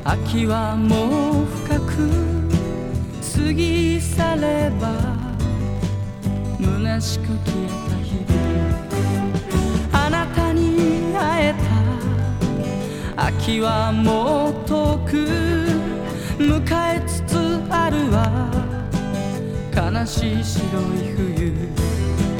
秋はもう深く過ぎ去れば虚しく消えた日々、あなたに会えた秋はもう遠く迎えつつあるわ、悲しい白い冬。